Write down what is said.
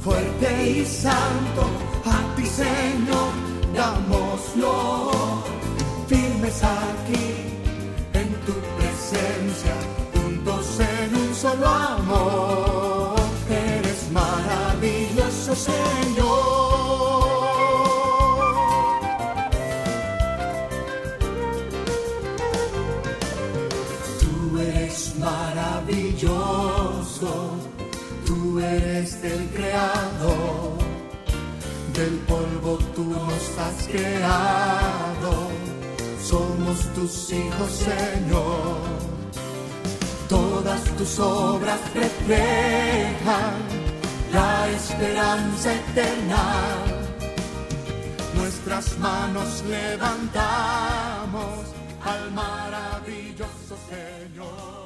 fuerte y santo, a ti Señor dámoslo, firmes aquí en tu presencia, juntos en un solo amor. Eres maravilloso, Señor. Tú eres maravilloso, tú eres el creador, del polvo tú nos has creado, somos tus hijos, Señor. Todas tus obras reflejan la esperanza eterna. Nuestras manos levantamos al maravilloso Señor.